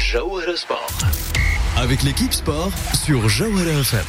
Jawhara Sport. Avec l'équipe sport sur Jawhara FM.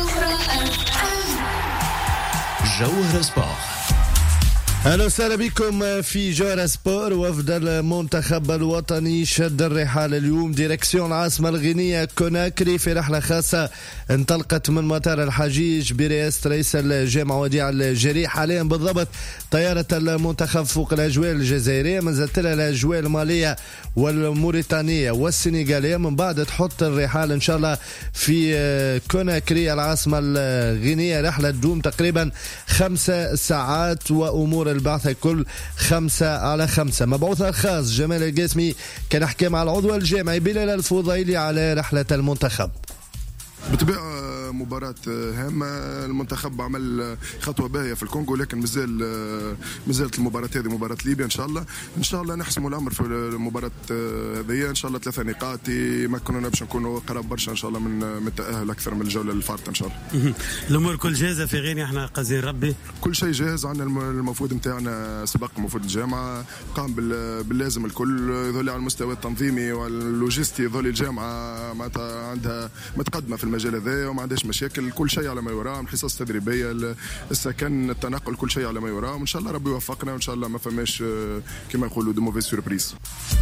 Jawhara Sport. أهلا وسهلا بكم في جوهرة سبور. وفد المنتخب الوطني شد الرحال اليوم ديركسيون العاصمة الغينية كوناكري في رحلة خاصة انطلقت من مطار الحجيج برئاسة رئيس الجامعة وديع الجري. حاليا بالضبط طيارة المنتخب فوق الأجواء الجزائرية، ما زالت لها الأجواء المالية والموريتانية والسنغالية، من بعد تحط الرحال إن شاء الله في كوناكري العاصمة الغينية. رحلة تدوم تقريبا 5 ساعات وأمور البعث كل 5/5. مبعوث الخاص جمال القاسمي كان حكى مع العضو الجامعي بلال الفضيلي على رحلة المنتخب. بالطبيعة مباراة هامة، المنتخب عمل خطوة باهية في الكونغو، لكن مازالت المباراة هذه مباراة ليبيا. إن شاء الله نحسموا الأمر في المباراة هذه. إن شاء الله 3 نقاط يمكنونا باش نكونوا قراب برشا إن شاء الله من التأهل أكثر من الجولة الفارطة إن شاء الله. الأمور كل جاهزة في غينيا، إحنا قازين ربي كل شيء جاهز. عندنا المفروض متاعنا سبق المفروض الجامعة قام باللازم الكل، يظل على المستوى التنظيمي واللوجستي. يظل الجامعة معناتها عندها متقدمة في المجال هذا وما عندهاش مشاكل، كل شيء على ما يرام، الحصص التدريبيه، السكن، التنقل، كل شيء على ما يرام. وان شاء الله ربي يوفقنا وان شاء الله ما فماش كما يقولوا دو موفيز سوربريز.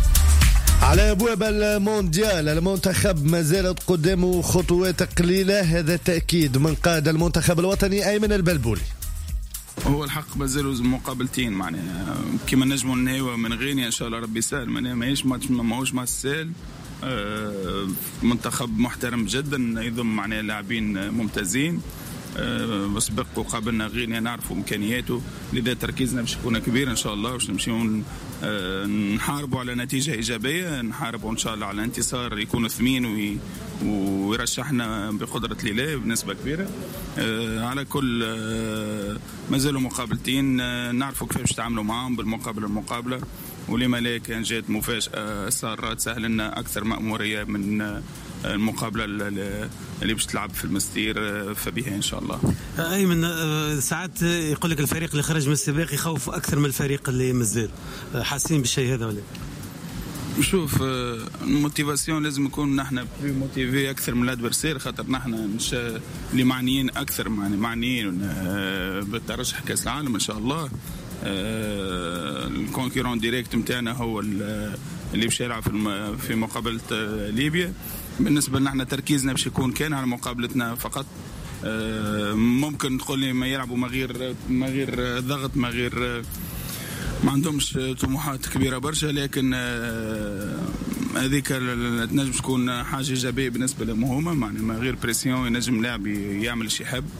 على ابواب المونديال المنتخب ما زالت قدامه خطوات قليله، هذا تاكيد من قائد المنتخب الوطني ايمن البلبولي. هو الحق مازالوا مقابلتين معناها كما نجموا نهايوا من غينيا ان شاء الله ربي يسهل. ماهيش ماهوش ماتش سهل، منتخب محترم جدا يضم معناه لاعبين ممتازين. سبق وقابلنا غينيا نعرفوا امكانياته، لذا تركيزنا باش يكون كبير ان شاء الله، باش نمشيو نحاربوا على نتيجه ايجابيه، نحاربوا ان شاء الله على انتصار يكون ثمين ويرشحنا بقدره الاله بنسبه كبيره. على كل مازالوا مقابلتين، نعرفوا كيف باش نتعاملوا معهم بالمقابله ولما لا كان جات مفاجأة سارات سهل لنا أكثر مأمورية من المقابلة اللي باش تلعب في المستير فبها إن شاء الله. أيمن ساعات يقول لك الفريق اللي خرج من السباق يخوف أكثر من الفريق اللي مازال، حاسين بالشيء هذا ولا؟ شوف الموتيفاسيون لازم نكون نحن موتيفي أكثر من الأدفرسير، خاطر نحن اللي معنيين أكثر معنيين بالترشح كأس العالم إن شاء الله. الكونكورون ديريكت متاعنا هو اللي باش يلعب في مقابلة ليبيا. بالنسبة لنا تركيزنا باش يكون كان على مقابلتنا فقط. ممكن تقول لي ما يلعبوا ما غير ضغط، ما عندهمش طموحات كبيرة برشا، لكن هذيك تنجم تكون حاجة إيجابية بالنسبة لهم. معناها ما غير بريسيون، ينجم لاعب يعمل شي يحب.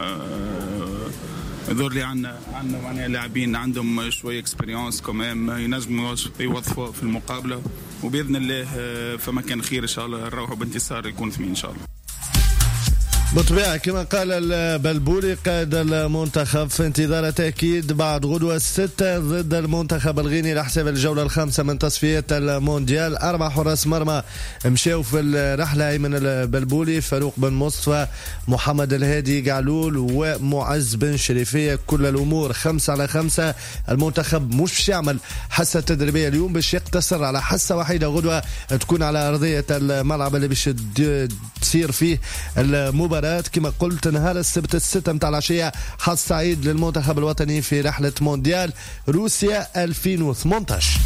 يظهر لي عنا معناها لاعبين عندهم شويه اكسبيريونس كمان ينجموا يوظفوا في المقابله، وباذن الله فما كان خير ان شاء الله نروحوا بانتصار يكون ثمين ان شاء الله. بالطبيعة كما قال البلبولي قائد المنتخب في انتظار تأكيد بعد غدوة 6 ضد المنتخب الغيني لحساب الجولة الخامسة من تصفيات المونديال. 4 حراس مرمى مشاو في الرحلة، أيمن البلبولي، فاروق بن مصطفى، محمد الهادي قعلول ومعز بن شريفية. كل الأمور 5/5. المنتخب مش يعمل حصة تدريبية اليوم، باش يقتصر على حصة وحيدة غدوة تكون على أرضية الملعب اللي باش تصير فيه المباراة. كما قلت نهار السبت 6 متاع العشية حظ سعيد للمنتخب الوطني في رحلة مونديال روسيا 2018.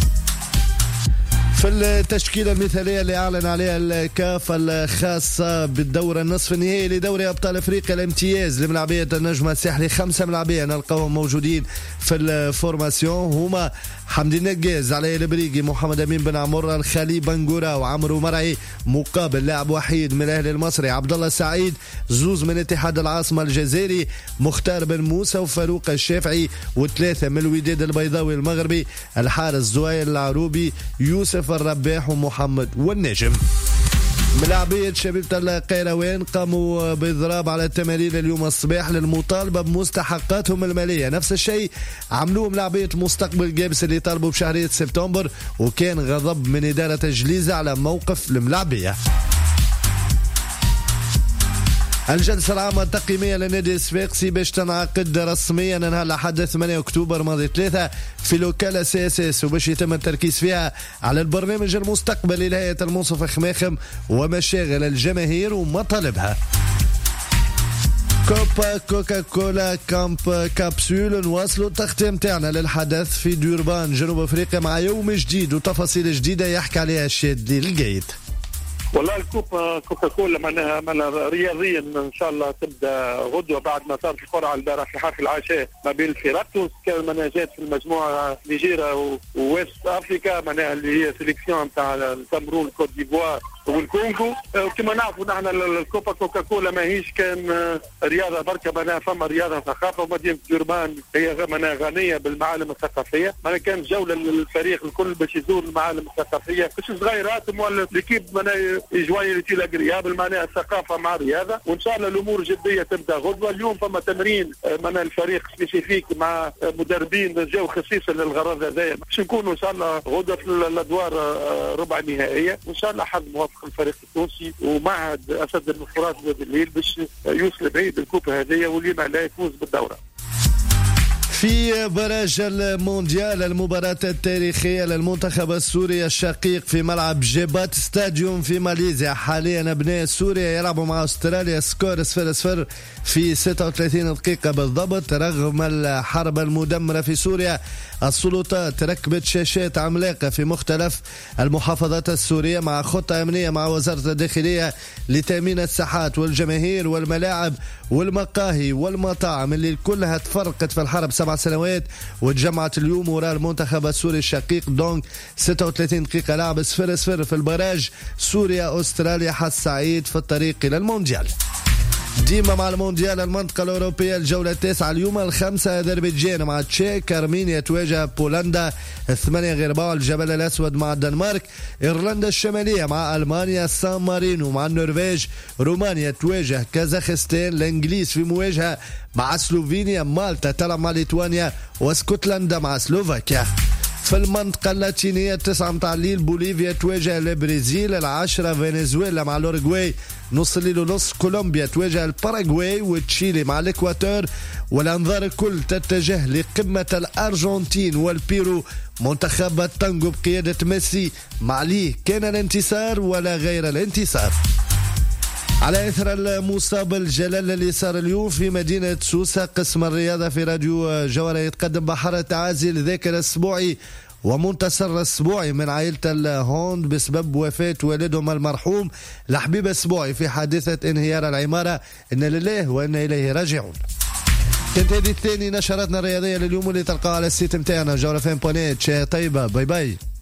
في التشكيلة المثالية اللي أعلن عليها الكاف الخاصة بالدورة النصف النهائي لدوري أبطال أفريقيا الامتياز لملاعبية النجم الساحلي، 5 ملاعبية نلقاهم موجودين في الفورماسيون، هما حمدي نقاز، علي البريقي، محمد أمين بن عمر، الخالي بنغورا وعمرو مرعي، مقابل لاعب وحيد من الأهلي المصري عبد الله سعيد، زوز من اتحاد العاصمة الجزائري مختار بن موسى وفاروق الشافعي، و3 من الوداد البيضاوي المغربي الحارس زويل العروبي، يوسف الرباح ومحمد والنجم. ملاعبية شبيبة القيروان قاموا بإضراب على التمارين اليوم الصباح للمطالبة بمستحقاتهم المالية. نفس الشيء عملوه ملاعبية مستقبل جابس اللي طالبوا بشهرية سبتمبر، وكان غضب من إدارة جليزة على موقف الملاعبية. الجلسة العامة التقييمية للنادي الصفاقسي باش تنعقد رسميا نهار الأحد 8 أكتوبر ماضي 3 في لوكالة CSS، وباش يتم التركيز فيها على البرنامج المستقبلي لهيئة المنصف خماخم ومشاغل الجماهير ومطالبها. كوبا كوكا كولا كامب كابسول. نواصلوا التغطية متاعنا للحدث في دوربان جنوب افريقيا مع يوم جديد وتفاصيل جديدة يحكي عليها الشادي القايد. والله الكوبا كوكا كولا معناها رياضيا ان شاء الله تبدا غدوه بعد ما صارت القرعه البارح في حفل العشاء ما بين الفرق. تونس كان معناها جات في المجموعه نيجيريا وويست افريكا معناها اللي هي سيليكسيون تاع الكاميرون كوت ديفوار والكونغو. كما نعرفوا نحن الكوبا كوكا كولا ماهيش كان رياضه بركه، معناها فما رياضه ثقافه، ومدينه دوربان هي معناها غنيه بالمعالم الثقافيه. معناها كان جوله للفريق الكل باش يزور المعالم الثقافيه، مش صغيراتهم ولا ليكيب معناها جوينتي لاغريابل، معناها الثقافه مع الرياضه. وان شاء الله الامور جديه تبدا غدوه. اليوم فما تمرين معناها الفريق سبيسيفيك مع مدربين جاوا خصيصا للغرض هذايا، باش نكونوا ان شاء الله غدوه في الادوار ربع نهائيه، وان شاء الله حظ موفق الفريق التونسي ومعهد اسد الفرات بالليل باش يوصل بعيد الكوبا هذه واللي لا يفوز بالدوره. في براج المونديال المباراة التاريخية للمنتخب السوري الشقيق في ملعب جيبات ستاديوم في ماليزيا. حاليا أبناء سوريا يلعبوا مع أستراليا سكور 0-0 في 36 دقيقة بالضبط. رغم الحرب المدمرة في سوريا السلطات ركبت شاشات عملاقة في مختلف المحافظات السورية مع خطة أمنية مع وزارة الداخلية لتأمين الساحات والجماهير والملاعب والمقاهي والمطاعم اللي كلها تفرقت في الحرب 7 سنوات، وتجمعت اليوم وراء المنتخب السوري الشقيق. دونك 36 دقيقة لعب 0-0 في البراج. سوريا أستراليا حظ سعيد في الطريق إلى المونديال. ديما مع المونديال المنطقة الأوروبية الجولة 9 اليوم 5 أذربيجان مع تشيك، أرمينيا تواجه بولندا، 8 غرباء الجبل الأسود مع الدنمارك، إيرلندا الشمالية مع ألمانيا، سان مارينو مع النرويج، رومانيا تواجه كازاخستان، الإنجليز في مواجهة مع سلوفينيا، مالطا تلعب مع ليتوانيا، واسكتلندا مع سلوفاكيا. في المنطقة اللاتينية 9 متاع الليل بوليفيا تواجه البرازيل، 10 فنزويلا مع الأوروغواي، نص الليل ونص كولومبيا تواجه الباراغواي، وتشيلي مع الإكواتور. والأنظار الكل تتجه لقمة الأرجنتين والبيرو. منتخب التانجو بقيادة ميسي مع ليه كان الانتصار ولا غير الانتصار. على إثر المصاب الجلال اللي صار اليوم في مدينة سوسة، قسم الرياضة في راديو جوهرة يتقدم بحر تعازي لذاكرة أسبوعي ومنتصر أسبوعي من عائلة الهوند بسبب وفاة والدهم المرحوم لحبيب أسبوعي في حادثة انهيار العمارة. إن لله وإن إليه راجعون. كانت هذه الثاني نشراتنا الرياضية لليوم اللي تلقاها على السيت متاعنا جوهرة فين بونيت. طيبة، باي باي.